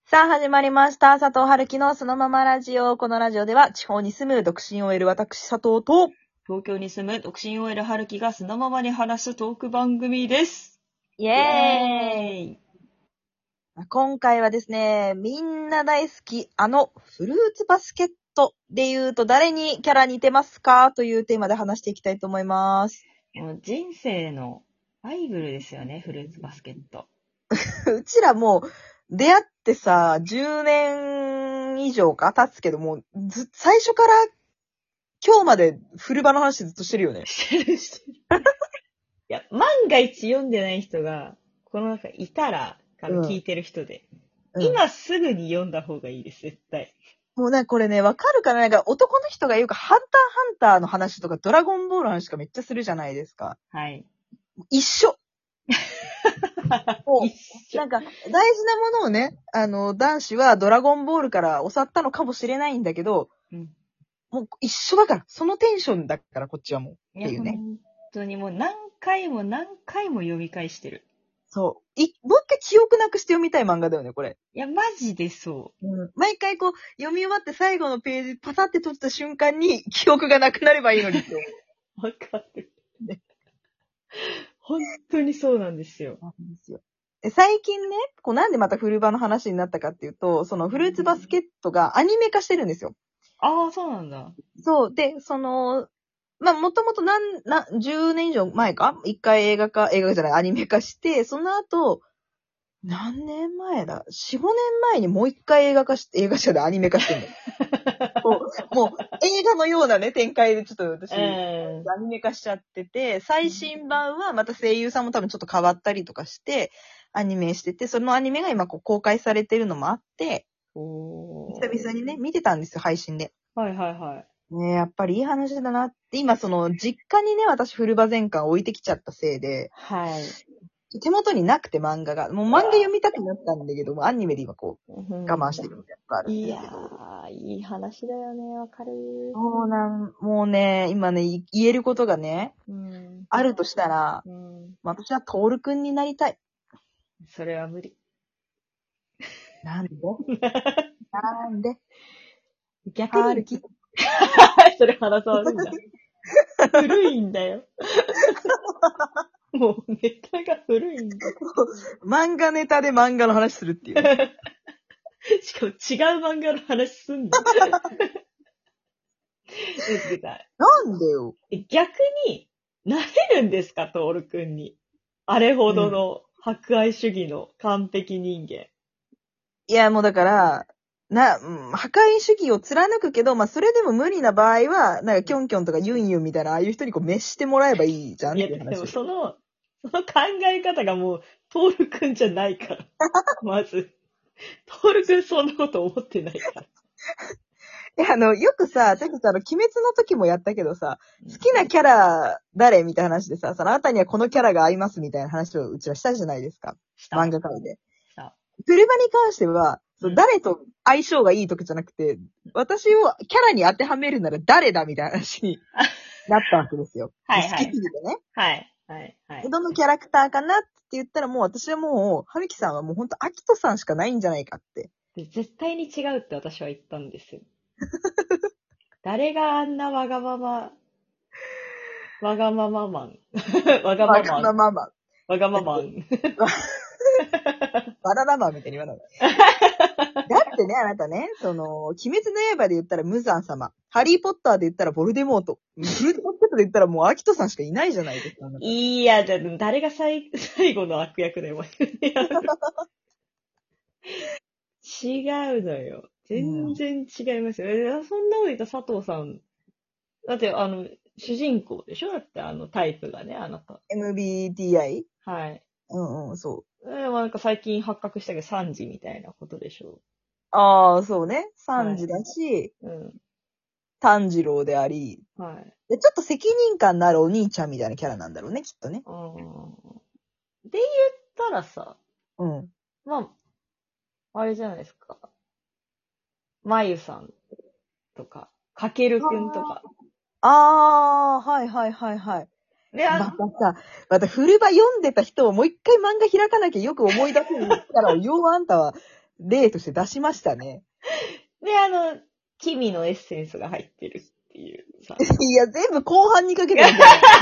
さあ始まりました。佐藤春樹のそのままラジオ。このラジオでは地方に住む独身 OL 私佐藤と東京に住む独身 OL 春樹がそのままに話すトーク番組です。 イイエーイ。 エーイ。 今回はですね、みんな大好きフルーツバスケットで言うと誰にキャラ似てますかというテーマで話していきたいと思います。 もう人生のバイブルですよね、フルーツバスケット。 うちらもう出会ってさ、10年以上か経つけども、最初から今日までフルバの話ずっとしてるよね。 してる。いや、万が一読んでない人が、この中いたら、聞いてる人で、今すぐに読んだ方がいいです、絶対。 もうこれね、わかるかな男の人が言うか、ハンターハンターの話とか、ドラゴンボールの話とかめっちゃするじゃないですか。 はい。 一緒。も一う、 緒。 大事なものをね、男子はドラゴンボールから教わったのかもしれないんだけど、 うん。 もう一緒だから、そのテンションだから、こっちはもう。 いや、 っていうね。 本当にもう何回も何回も読み返してる。 そう。もう一回記憶なくして読みたい漫画だよね、これ。 いや、マジでそ毎回こう、読み終わって最後のページパタって閉じた瞬間に記憶がなくなればいいのにって思う。 う。わかる。本当にそうなんですよ。 なんですよ。最近ね、なんでまたフルバの話になったかっていうと、そのフルーツバスケットがアニメ化してるんですよ。 ああ、そうなんだ。 そう。で、もともと10年以上前か一回映画じゃない、アニメ化して、その後、何年前だ ?4、5年前にもう一回映画社でアニメ化してるんだよ。もう映画のようなね、展開でちょっと私、アニメ化しちゃってて、最新版はまた声優さんも多分ちょっと変わったりとかして、アニメしてて、そのアニメが今公開されてるのもあって、久々にね、見てたんですよ、配信で。 はいはいはい。 ねえ、やっぱりいい話だなって、今実家にね、私フルバ全巻置いてきちゃったせいで、 はい。 手元になくて漫画が。もう漫画読みたくなったんだけども、アニメで今我慢してるみたいなのがあるんいやですけど。 ー、いい話だよね、わかる。 もうね、今ね、言えることがね、 うん。 あるとしたら、 うん。 私はトールくんになりたい。 それは無理。 なんでなんで逆に、 はるき。 それ話さるんだ。古いんだよ。もうネタが古いんだよ。 漫画ネタで漫画の話するっていうね。 しかも違う漫画の話すんの。 なんでよ。 逆に、なれるんですか、トールくんに。あれほどの博愛主義の完璧人間。 いや、もうだから、破壊主義を貫くけど、それでも無理な場合は、キョンキョンとかユンユンみたいな、ああいう人に召してもらえばいいじゃんっいや、 ていう話。 でもその考え方がもう、トールくんじゃないから。まず。トールくんそんなこと思ってないから。 いや、よくさ、私鬼滅の時もやったけどさ、好きなキャラ誰みたいな話でさ、あなたにはこのキャラが合いますみたいな話をうちはしたじゃないですか。漫画界で。フルバに関しては、誰と相性がいいとかじゃなくて、私をキャラに当てはめるなら誰だみたいな話になったわけですよ。 はいはい。 好きすぎてね。 はい。はいはい。 どのキャラクターかなって言ったらもう私はもう、はるきさんはもうほんとアキトさんしかないんじゃないかって。 で絶対に違うって私は言ったんですよ。誰があんなわがままマン。わがままマン。 わがまま。 わがまマン。 バナナマンみたいに言わない。だってね、あなたね、鬼滅の刃で言ったら無惨様。ハリーポッターで言ったらボルデモート。フルーツバスケットで言ったらもうアキトさんしかいないじゃないですか。 いや、じゃあ誰が最後の悪役だよ。違うのよ。全然違いますよ。そんなこと言った佐藤さん。だって主人公でしょだってタイプがね、あなた。 MBTI？ はい。 そう。 なんか最近発覚したけど3時みたいなことでしょああ、そうね。3時だし、 うん。 炭治郎であり、 はい。 でちょっと責任感のあるお兄ちゃんみたいなキャラなんだろうね、きっとね。 で言ったらさ、 うん。 まあ、あれじゃないですか。まゆさんとか、かけるくんとか。 ああ、はいはいはいはい。 で、 またフルバ読んでた人をもう一回漫画開かなきゃよく思い出せるから、ようあんたは、 例として出しましたね。 で、キミのエッセンスが入ってるっていうさ。 いや、全部後半にかけてる。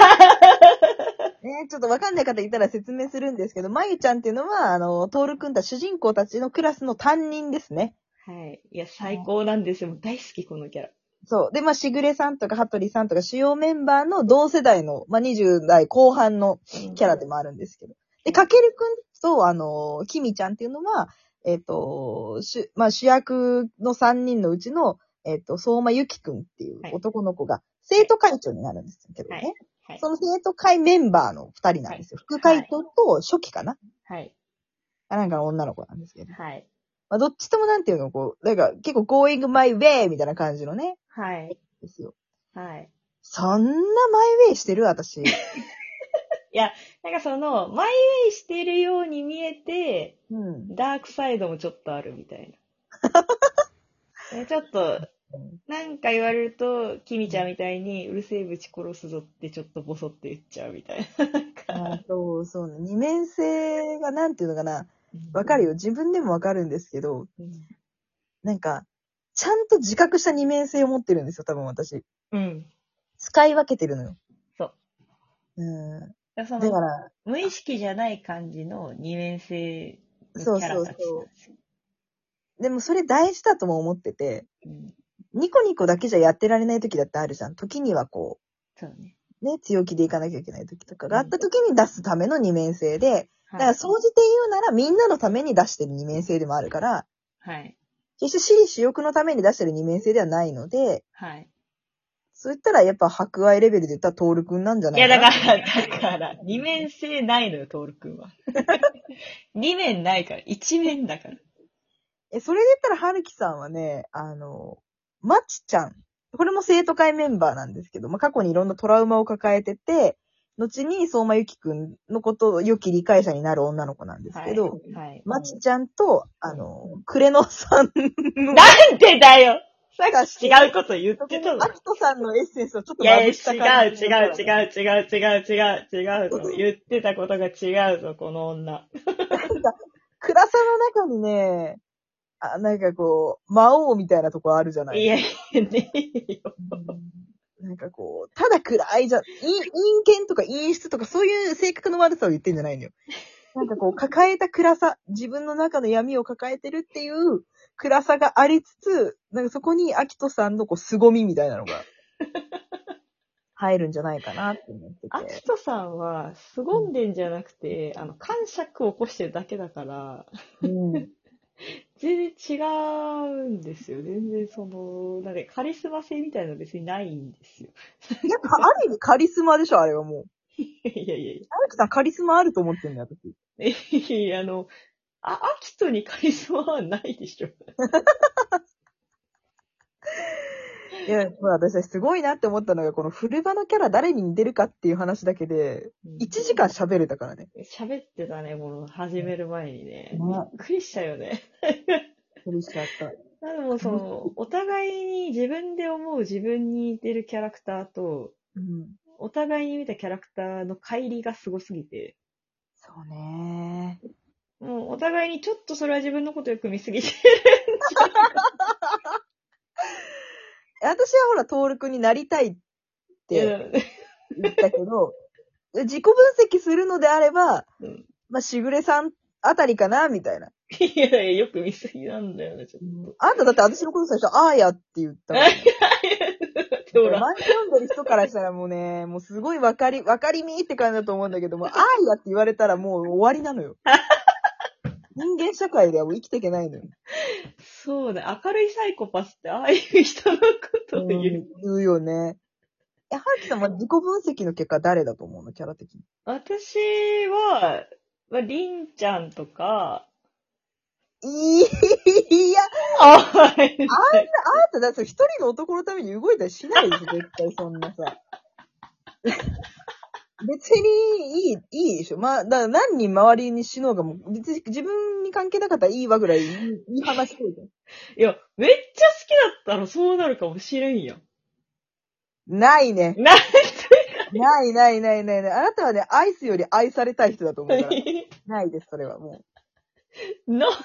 ちょっとわかんない方いたら説明するんですけど、まゆちゃんっていうのは、トールくんた主人公たちのクラスの担任ですね。 はい。いや、最高なんですよ。大好き、このキャラ。 そう。で、しぐれさんとか、はとりさんとか、主要メンバーの同世代の、20代後半のキャラでもあるんですけど。で、かけるくんと、きみちゃんっていうのは、主役の3人のうちの、相馬ゆきくんっていう男の子が、生徒会長になるんですけどね。 はいはい、 その生徒会メンバーの2人なんですよ。副会長と初期かな。 はい。 なんか女の子なんですけど。 はい。 どっちともなんていうの、なんか結構 going my way みたいな感じのね。 はい。 ですよ。 はい。 そんなマイウェイしてる私。 いや、なんかマイウェイしてるように見えて、ダークサイドもちょっとあるみたいな。ちょっと、なんか言われると、キミちゃんみたいに、うるせえぶち殺すぞってちょっとボソって言っちゃうみたいな。 そうね。二面性がなんていうのかな。わかるよ。自分でもわかるんですけど、なんか、ちゃんと自覚した二面性を持ってるんですよ、多分私。使い分けてるのよ。 そう。だから、無意識じゃない感じの二面性のキャラたちなんですよ。 でもそれ大事だとも思ってて、ニコニコだけじゃやってられない時だってあるじゃん。時にはそうね。 強気でいかなきゃいけない時とかがあった時に出すための二面性で、だから総じて言うならみんなのために出してる二面性でもあるから、 はい。 決して私利私欲のために出してる二面性ではないので、 はい。 そう言ったらやっぱ博愛レベルで言ったらトールくんなんじゃないかな。 いやだから、二面性ないのよ、トールくんは。二面ないから、一面だから。 それで言ったら、はるきさんはね、まちちゃん。これも生徒会メンバーなんですけど、過去にいろんなトラウマを抱えてて、後に相馬ゆきくんのことを良き理解者になる女の子なんですけど、まちちゃんと、クレノさんの。 なんでだよさっき違うこと言ってたの。 アキトさんのエッセンスをちょっとまぶした感じ。 違う。言ってたことが違うぞ、この女。 暗さの中にね、なんか魔王みたいなとこあるじゃない。 いや、ねえよ。 なんかただ暗いじゃん。陰険とか陰湿とかそういう性格の悪さを言ってんじゃないのよ。なんか抱えた暗さ、自分の中の闇を抱えてるっていう暗さがありつつ、なんかそこにアキトさんの凄みみたいなのが入るんじゃないかなって思ってて。 アキトさんは凄んでんじゃなくて、感触を起こしてるだけだから、全然違うんですよ。全然なんかカリスマ性みたいなの別にないんですよ。 やっぱある意味カリスマでしょ、あれはもう。 いや。 アキトさんカリスマあると思ってんだよ、私。 アキトにカリスマはないでしょ。 いや、私はすごいなって思ったのが、このフルバのキャラ誰に似てるかっていう話だけで、1時間喋れたからね。 喋ってたね、始める前にね。びっくりしたよね。 びっくりしちゃった。 でもお互いに自分で思う自分に似てるキャラクターと、お互いに見たキャラクターの乖離がすごすぎて。 そうね。 もうお互いにちょっとそれは自分のことよく見すぎてるんじゃないか。 私はほら、トールくんになりたいって言ったけど、自己分析するのであれば、しぐれさんあたりかなみたいな。 いや、よく見すぎなんだよね、ちょっと。 あんただって私のこと最初、あーやって言ったの。漫画読んでる人からしたらもうね、もうすごいわかりみって感じだと思うんだけども、あーやって言われたらもう終わりなのよ。人間社会ではもう生きていけないのよ。 そうだ、明るいサイコパスってああいう人のことを言う。 言うよね。はるきさんは自己分析の結果誰だと思うのキャラ的に。 私は、りんちゃんとか、 いや、 あんただって一人の男のために動いたりしないでしょ、絶対そんなさ。別にいいでしょ。だから何人周りに死のうがもう、別に自分に関係なかったらいいわぐらいいい話してるじゃん。 いや、めっちゃ好きだったらそうなるかもしれんやん。 ないね。 ない。 あなたはね、愛すより愛されたい人だと思うから。ないです、それはもな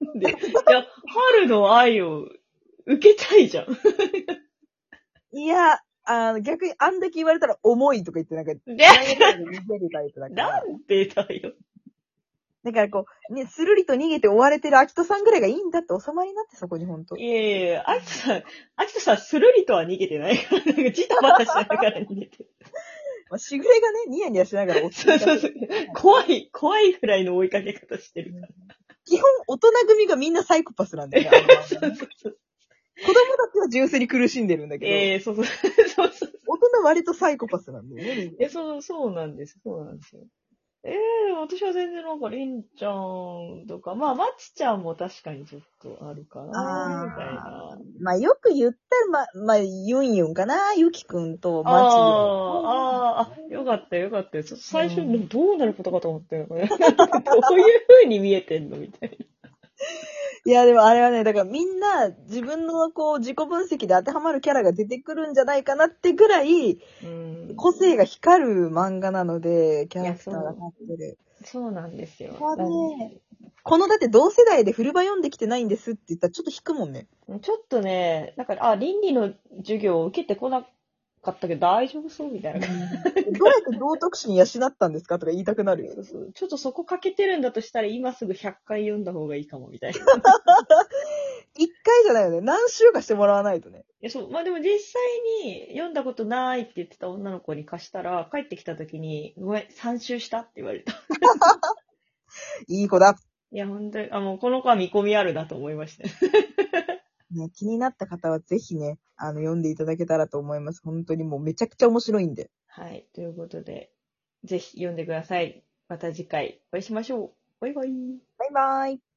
で、いや、春の愛を受けたいじゃん。 いや、逆にあんだけ言われたら重いとか言ってなんか、 で、 逃げるタイプだかなら。 んでだよ。 だからこう、ね、スルリと逃げて追われてる秋人さんぐらいがいいんだって収まりになって、そこにほんと。 いやいやいや、アキトさん、スルリとは逃げてないから、なんかジタバタしながら逃げてる。 まあ、しぐれがね、ニヤニヤしながら追ってそうそうそう。怖いぐらいの追いかけ方してるから。 基本、大人組がみんなサイコパスなんだよね。 そうそうそう。 子供たちは純粋に苦しんでるんだけど、 そうそう。そうそう。 大人は割とサイコパスなんだよね。 そうなんです。そうなんですよ。私は全然なんか、りんちゃんとか、まあ、まちちゃんも確かにちょっとあるかな、みたいな。 まあよく言ったら、まあ、ユンユンかな、ゆきくんとマよかったよかったよ。最初、 うんどうなることかと思ったよ。これどういう風に見えてんのみたいな。 いや、でもあれはね、だからみんな自分のこう自己分析で当てはまるキャラが出てくるんじゃないかなってぐらい、個性が光る漫画なので、キャラクターが立ってる。 そうなんですよ。 このだって同世代でフルバ読んできてないんですって言ったらちょっと引くもんね。 ちょっとね、だから、倫理の授業を受けてこなかったけど大丈夫そうみたいな。 どうやって道徳心養ったんですかとか言いたくなるよ。 ちょっとそこ欠けてるんだとしたら今すぐ100回読んだ方がいいかもみたいな。 一回じゃないよね。何週かしてもらわないとね。 そう。まあでも実際に読んだことないって言ってた女の子に貸したら、帰ってきた時に、ごめん、3週したって言われた。 いい子だ。 いや、本当に、もうこの子は見込みあるなと思いました。 ね、気になった方はぜひね、読んでいただけたらと思います。本当にもうめちゃくちゃ面白いんで。 はい。ということで、ぜひ読んでください。また次回お会いしましょう。バイバイ。 バイバイ。